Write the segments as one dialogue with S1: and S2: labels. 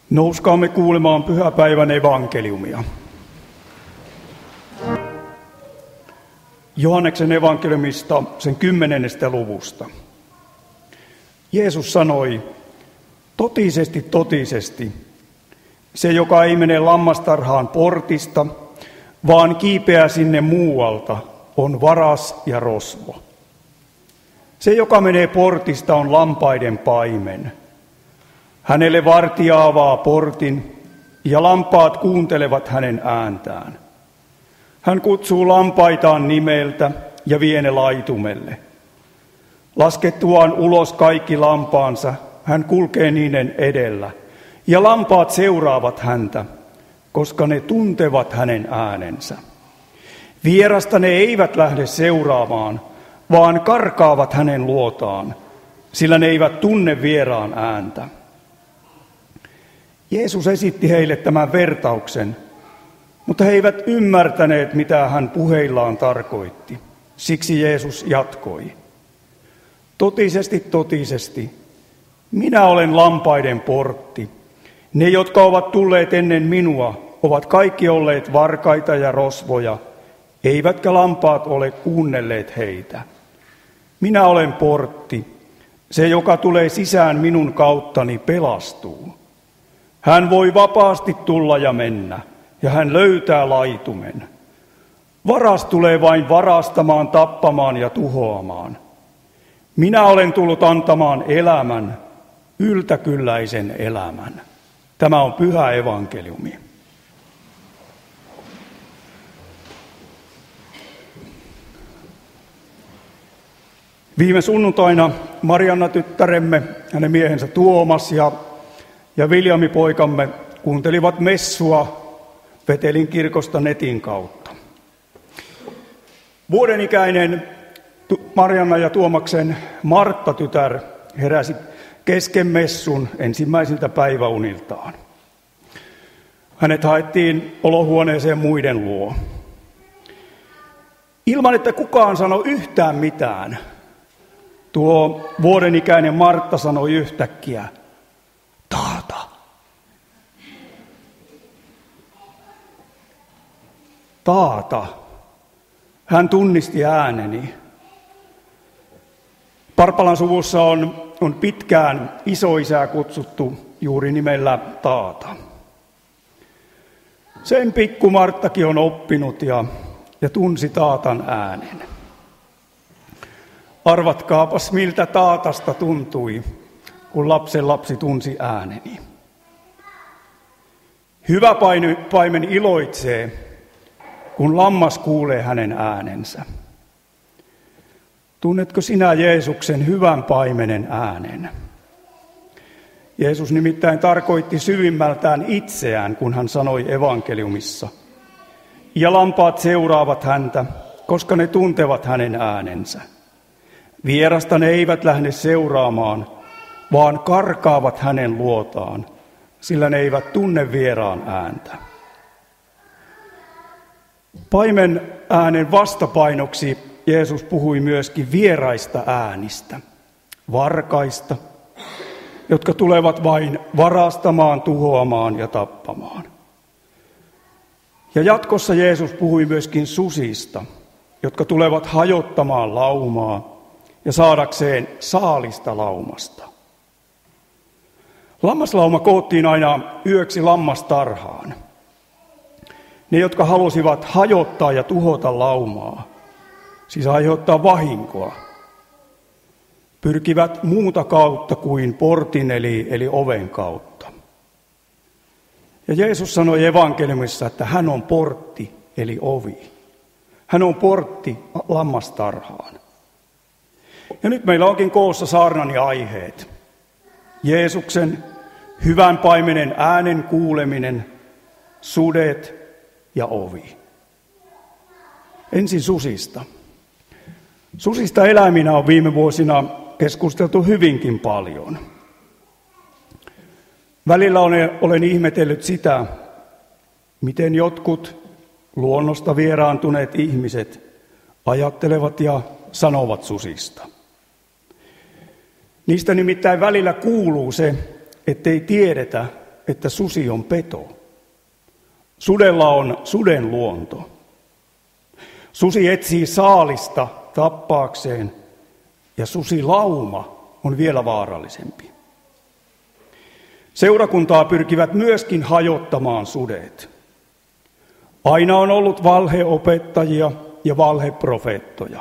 S1: Nouskaamme kuulemaan pyhäpäivän evankeliumia. Johanneksen evankeliumista sen 10. luvusta. Jeesus sanoi, totisesti, totisesti, se joka ei mene lammastarhaan portista, vaan kiipeää sinne muualta, on varas ja rosvo. Se, joka menee portista, on lampaiden paimen. Hänelle vartija avaa portin, ja lampaat kuuntelevat hänen ääntään. Hän kutsuu lampaitaan nimeltä ja vie ne laitumelle. Laskettuaan ulos kaikki lampaansa, hän kulkee niiden edellä, ja lampaat seuraavat häntä, koska ne tuntevat hänen äänensä. Vierasta ne eivät lähde seuraamaan, vaan karkaavat hänen luotaan, sillä ne eivät tunne vieraan ääntä. Jeesus esitti heille tämän vertauksen, mutta he eivät ymmärtäneet, mitä hän puheillaan tarkoitti. Siksi Jeesus jatkoi. Totisesti, totisesti, minä olen lampaiden portti. Ne, jotka ovat tulleet ennen minua, ovat kaikki olleet varkaita ja rosvoja, eivätkä lampaat ole kuunnelleet heitä. Minä olen portti. Se, joka tulee sisään minun kauttani, pelastuu. Hän voi vapaasti tulla ja mennä, ja hän löytää laitumen. Varas tulee vain varastamaan, tappamaan ja tuhoamaan. Minä olen tullut antamaan elämän, yltäkylläisen elämän. Tämä on pyhä evankeliumi. Viime sunnuntaina Marianna tyttäremme, hänen miehensä Tuomas ja Viljami poikamme kuuntelivat messua Vetelin kirkosta netin kautta. Vuodenikäinen Marianna ja Tuomaksen Martta tytär heräsi kesken messun ensimmäisiltä päiväuniltaan. Hänet haettiin olohuoneeseen muiden luo. Ilman, että kukaan sanoi yhtään mitään, tuo vuodenikäinen Martta sanoi yhtäkkiä, taata. Taata. Hän tunnisti ääneni. Parpalan suvussa on pitkään isoisää kutsuttu juuri nimellä Taata. Sen pikku Marttakin on oppinut ja tunsi Taatan äänen. Arvatkaapas, miltä Taatasta tuntui, kun lapsen lapsi tunsi ääneni. Hyvä paimen iloitsee, kun lammas kuulee hänen äänensä. Tunnetko sinä Jeesuksen hyvän paimenen äänen? Jeesus nimittäin tarkoitti syvimmältään itseään, kun hän sanoi evankeliumissa. Ja lampaat seuraavat häntä, koska ne tuntevat hänen äänensä. Vierasta ne eivät lähde seuraamaan, vaan karkaavat hänen luotaan, sillä ne eivät tunne vieraan ääntä. Paimen äänen vastapainoksi Jeesus puhui myöskin vieraista äänistä, varkaista, jotka tulevat vain varastamaan, tuhoamaan ja tappamaan. Ja jatkossa Jeesus puhui myöskin susista, jotka tulevat hajottamaan laumaa ja saadakseen saalista laumasta. Lammaslauma koottiin aina yöksi lammastarhaan. Ne, jotka halusivat hajottaa ja tuhota laumaa, siis aiheuttaa vahinkoa, pyrkivät muuta kautta kuin portin eli oven kautta. Ja Jeesus sanoi evankeliumissa, että hän on portti eli ovi. Hän on portti lammastarhaan. Ja nyt meillä onkin koossa saarnani aiheet. Jeesuksen hyvän paimenen äänen kuuleminen, sudet ja ovi. Ensin susista. Susista eläiminä on viime vuosina keskusteltu hyvinkin paljon. Välillä olen ihmetellyt sitä, miten jotkut luonnosta vieraantuneet ihmiset ajattelevat ja sanovat susista. Niistä nimittäin välillä kuuluu se, ettei tiedetä, että susi on peto. Sudella on suden luonto. Susi etsii saalista tappaakseen ja susilauma on vielä vaarallisempi. Seurakuntaa pyrkivät myöskin hajottamaan sudet. Aina on ollut valheopettajia ja valheprofeettoja.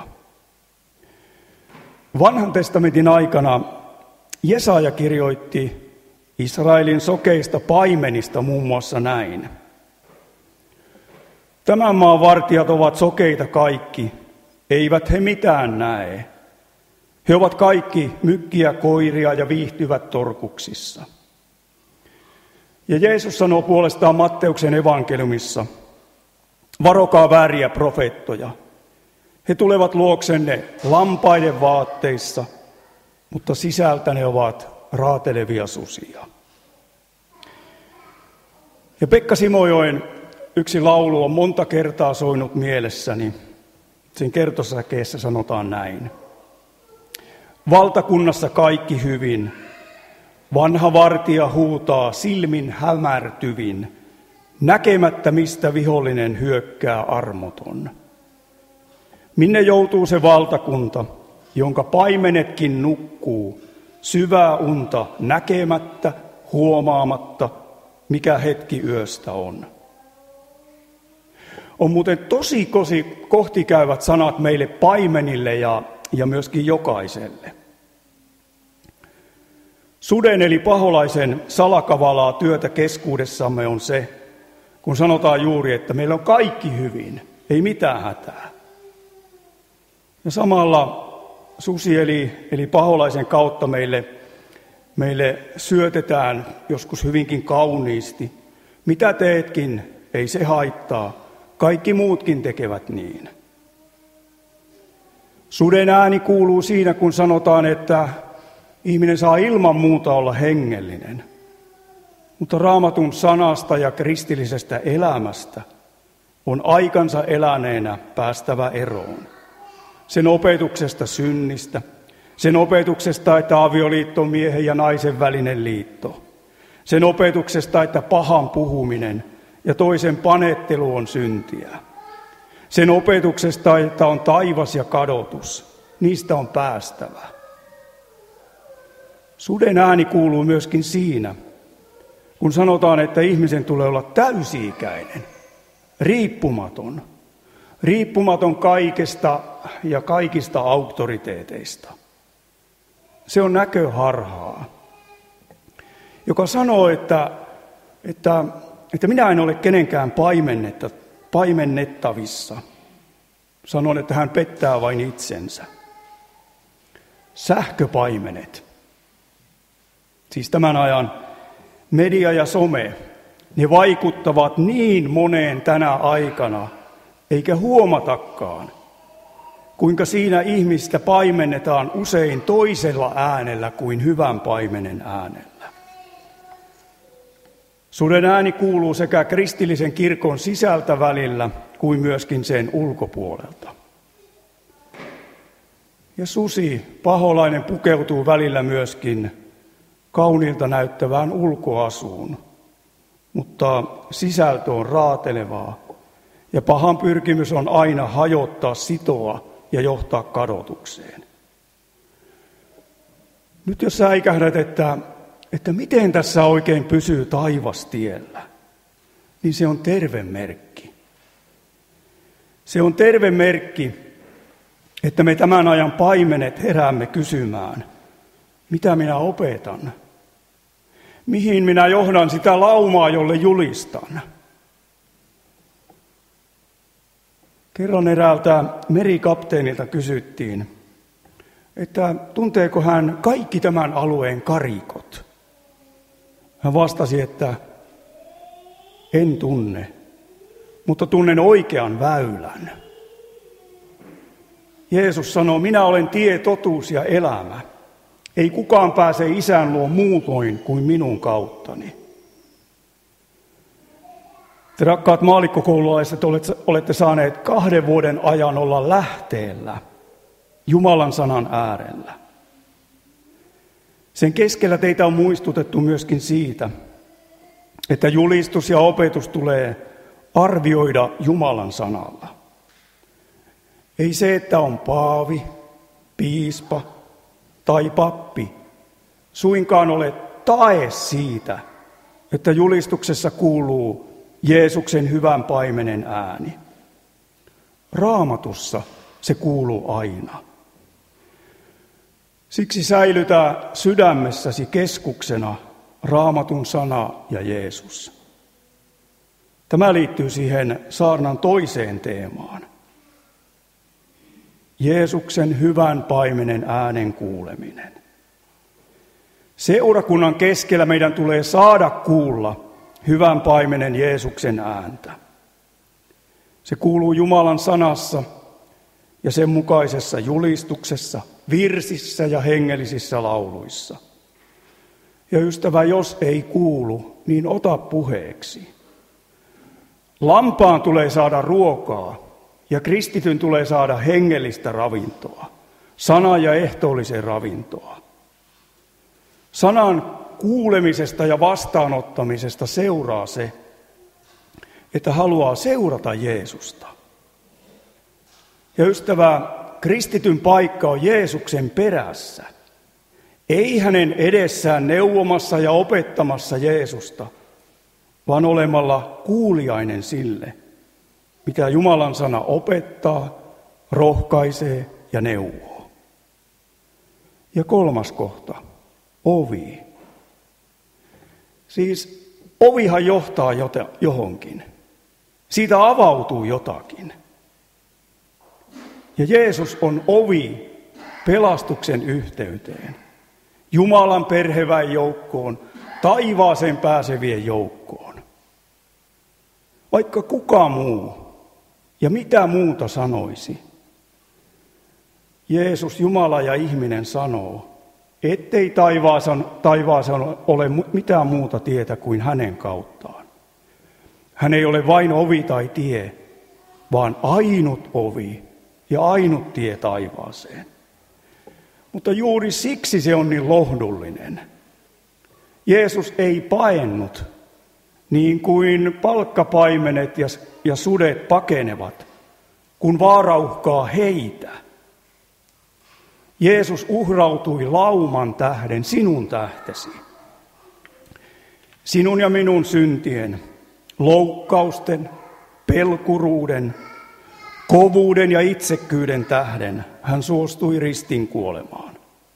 S1: Vanhan testamentin aikana Jesaja kirjoitti Israelin sokeista paimenista muun muassa näin. Tämän maan vartijat ovat sokeita kaikki, eivät he mitään näe. He ovat kaikki mykkiä koiria ja viihtyvät torkuksissa. Ja Jeesus sanoo puolestaan Matteuksen evankeliumissa, varokaa vääriä profeettoja. He tulevat luoksenne lampaiden vaatteissa, mutta sisältä ne ovat raatelevia susia. Ja Pekka Simojoen yksi laulu on monta kertaa soinut mielessäni. Sen kertosäkeessä sanotaan näin. Valtakunnassa kaikki hyvin, vanha vartija huutaa silmin hämärtyvin, näkemättä mistä vihollinen hyökkää armoton. Minne joutuu se valtakunta, jonka paimenetkin nukkuu, syvää unta näkemättä, huomaamatta, mikä hetki yöstä on. On muuten tosi kohtikäyvät sanat meille paimenille ja myöskin jokaiselle. Suden eli paholaisen salakavalaa työtä keskuudessamme on se, kun sanotaan juuri, että meillä on kaikki hyvin, ei mitään hätää. Ja samalla susi eli paholaisen kautta meille syötetään joskus hyvinkin kauniisti. Mitä teetkin, ei se haittaa. Kaikki muutkin tekevät niin. Suden ääni kuuluu siinä, kun sanotaan, että ihminen saa ilman muuta olla hengellinen. Mutta Raamatun sanasta ja kristillisestä elämästä on aikansa eläneenä päästävä eroon. Sen opetuksesta synnistä, sen opetuksesta, että avioliitto on miehen ja naisen välinen liitto. Sen opetuksesta, että pahan puhuminen ja toisen panettelu on syntiä. Sen opetuksesta, että on taivas ja kadotus, niistä on päästävä. Suden ääni kuuluu myöskin siinä, kun sanotaan, että ihmisen tulee olla täysi-ikäinen, riippumaton kaikesta ja kaikista auktoriteeteista. Se on näköharhaa, joka sanoo, että minä en ole kenenkään paimennettavissa. Sanon, että hän pettää vain itsensä. Sähköpaimenet, siis tämän ajan media ja some, ne vaikuttavat niin moneen tänä aikana, eikä huomatakaan, kuinka siinä ihmistä paimennetaan usein toisella äänellä kuin hyvän paimenen äänellä. Suden ääni kuuluu sekä kristillisen kirkon sisältä välillä kuin myöskin sen ulkopuolelta. Ja susi, paholainen, pukeutuu välillä myöskin kauniilta näyttävään ulkoasuun, mutta sisältö on raatelevaa ja pahan pyrkimys on aina hajottaa, sitoa ja johtaa kadotukseen. Nyt jos säikähdät, että miten tässä oikein pysyy taivastiellä, niin se on terve merkki. Se on terve merkki, että me tämän ajan paimenet heräämme kysymään, mitä minä opetan? Mihin minä johdan sitä laumaa, jolle julistan? Kerran eräältä merikapteenilta kysyttiin, että tunteeko hän kaikki tämän alueen karikot. Hän vastasi, että en tunne, mutta tunnen oikean väylän. Jeesus sanoo, minä olen tie, totuus ja elämä. Ei kukaan pääse Isän luo muutoin kuin minun kauttani. Te rakkaat maallikkokoululaiset olette saaneet 2 vuoden ajan olla lähteellä Jumalan sanan äärellä. Sen keskellä teitä on muistutettu myöskin siitä, että julistus ja opetus tulee arvioida Jumalan sanalla. Ei se, että on paavi, piispa tai pappi, suinkaan ole tae siitä, että julistuksessa kuuluu Jeesuksen hyvän paimenen ääni. Raamatussa se kuuluu aina. Siksi säilytä sydämessäsi keskuksena Raamatun sana ja Jeesus. Tämä liittyy siihen saarnan toiseen teemaan. Jeesuksen hyvän paimenen äänen kuuleminen. Seurakunnan keskellä meidän tulee saada kuulla hyvän paimenen Jeesuksen ääntä. Se kuuluu Jumalan sanassa ja sen mukaisessa julistuksessa, virsissä ja hengellisissä lauluissa. Ja ystävä, jos ei kuulu, niin ota puheeksi. Lampaan tulee saada ruokaa ja kristityn tulee saada hengellistä ravintoa, sanan ja ehtoollisen ravintoa. Sanan kuulemisesta ja vastaanottamisesta seuraa se, että haluaa seurata Jeesusta. Ja ystävä, kristityn paikka on Jeesuksen perässä. Ei hänen edessään neuvomassa ja opettamassa Jeesusta, vaan olemalla kuuliainen sille, mitä Jumalan sana opettaa, rohkaisee ja neuvoo. Ja kolmas kohta, ovi. Siis ovihan johtaa johonkin. Siitä avautuu jotakin. Ja Jeesus on ovi pelastuksen yhteyteen, Jumalan perheväen joukkoon, taivaaseen pääsevien joukkoon. Vaikka kuka muu ja mitä muuta sanoisi, Jeesus, Jumala ja ihminen sanoo, ettei taivaaseen ole mitään muuta tietä kuin hänen kauttaan. Hän ei ole vain ovi tai tie, vaan ainut ovi ja ainut tie taivaaseen. Mutta juuri siksi se on niin lohdullinen. Jeesus ei paennut niin kuin palkkapaimenet ja sudet pakenevat, kun vaara uhkaa heitä. Jeesus uhrautui lauman tähden, sinun tähtesi. Sinun ja minun syntien, loukkausten, pelkuruuden, kovuuden ja itsekkyyden tähden hän suostui ristin kuolemaan.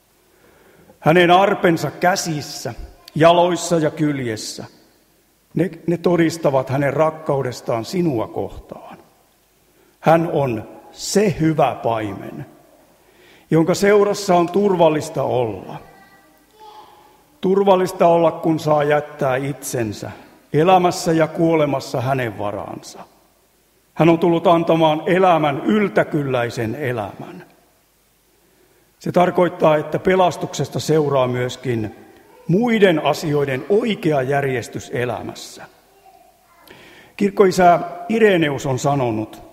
S1: Hänen arpensa käsissä, jaloissa ja kyljessä, ne todistavat hänen rakkaudestaan sinua kohtaan. Hän on se hyvä paimen, jonka seurassa on turvallista olla. Turvallista olla, kun saa jättää itsensä elämässä ja kuolemassa hänen varaansa. Hän on tullut antamaan elämän, yltäkylläisen elämän. Se tarkoittaa, että pelastuksesta seuraa myöskin muiden asioiden oikea järjestys elämässä. Kirkkoisä Ireneus on sanonut,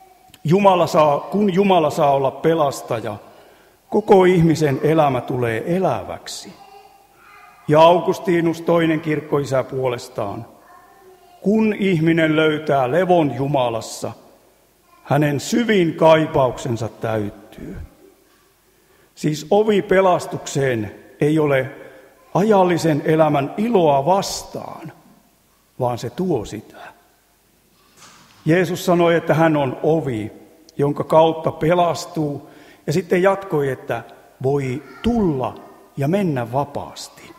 S1: kun Jumala saa olla pelastaja, koko ihmisen elämä tulee eläväksi. Ja Augustinus, toinen kirkkoisä puolestaan, kun ihminen löytää levon Jumalassa, hänen syvin kaipauksensa täyttyy. Siis ovi pelastukseen ei ole ajallisen elämän iloa vastaan, vaan se tuo sitä. Jeesus sanoi, että hän on ovi, jonka kautta pelastuu, ja sitten jatkoi, että voi tulla ja mennä vapaasti.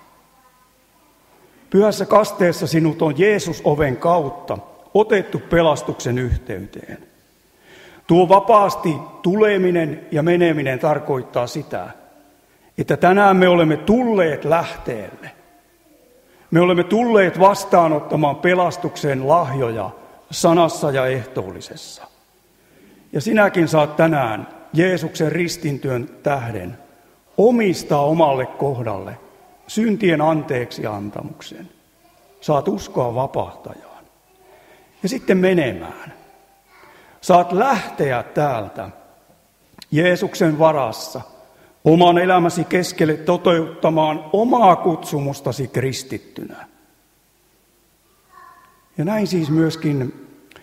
S1: Pyhässä kasteessa sinut on Jeesus-oven kautta otettu pelastuksen yhteyteen. Tuo vapaasti tuleminen ja meneminen tarkoittaa sitä, että tänään me olemme tulleet lähteelle. Me olemme tulleet vastaanottamaan pelastuksen lahjoja sanassa ja ehtoollisessa. Ja sinäkin saat tänään Jeesuksen ristintyön tähden omistaa omalle kohdalle syntien anteeksiantamuksen. Saat uskoa vapahtajaan. Ja sitten menemään. Saat lähteä täältä Jeesuksen varassa oman elämäsi keskelle toteuttamaan omaa kutsumustasi kristittynä. Ja näin siis myöskin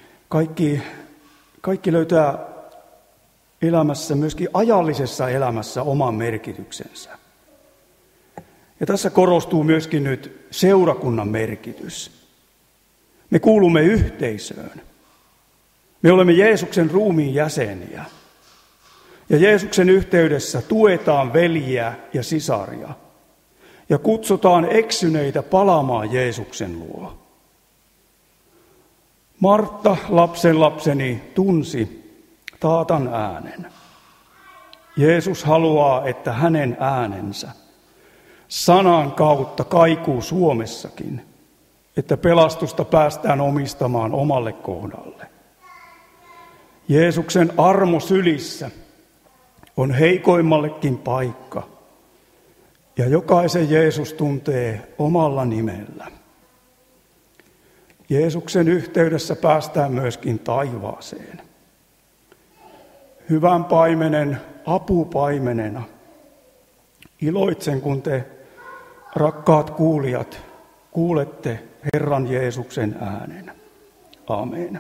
S1: kaikki löytää elämässä, myöskin ajallisessa elämässä oman merkityksensä. Ja tässä korostuu myöskin nyt seurakunnan merkitys. Me kuulumme yhteisöön. Me olemme Jeesuksen ruumiin jäseniä. Ja Jeesuksen yhteydessä tuetaan veljiä ja sisaria. Ja kutsutaan eksyneitä palaamaan Jeesuksen luo. Martta, lapsenlapseni, tunsi taatan äänen. Jeesus haluaa, että hänen äänensä sanan kautta kaikuu Suomessakin, että pelastusta päästään omistamaan omalle kohdalle. Jeesuksen armo sylissä on heikoimmallekin paikka, ja jokaisen Jeesus tuntee omalla nimellä. Jeesuksen yhteydessä päästään myöskin taivaaseen. Hyvän paimenen apupaimenena iloitsen, kun te, rakkaat kuulijat, kuulette Herran Jeesuksen äänen. Aamen.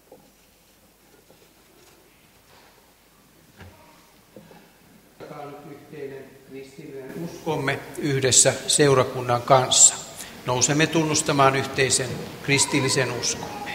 S2: Yhteinen kristillinen uskomme yhdessä seurakunnan kanssa. Nousemme tunnustamaan yhteisen kristillisen uskomme.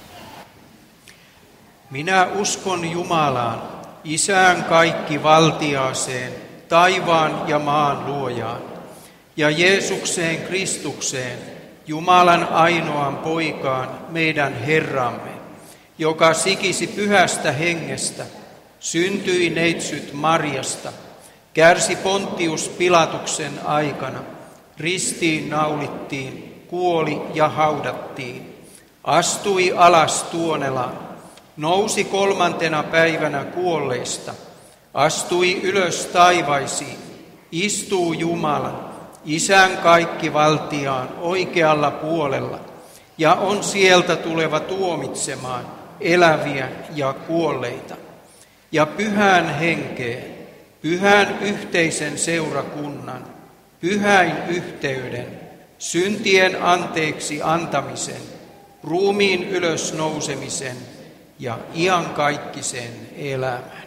S2: Minä uskon Jumalaan, Isään kaikkivaltiaaseen, taivaan ja maan luojaan, ja Jeesukseen Kristukseen, Jumalan ainoaan poikaan, meidän Herramme, joka sikisi pyhästä hengestä, syntyi neitsyt Marjasta, kärsi Pontius Pilatuksen aikana, ristiin naulittiin, kuoli ja haudattiin, astui alas Tuonelaan, nousi 3. päivänä kuolleista, astui ylös taivaisiin, istuu Jumalan, Isän kaikkivaltiaan oikealla puolella, ja on sieltä tuleva tuomitsemaan eläviä ja kuolleita, ja pyhään henkeen, pyhän yhteisen seurakunnan, pyhäin yhteyden, syntien anteeksi antamisen, ruumiin ylösnousemisen ja iankaikkisen elämän.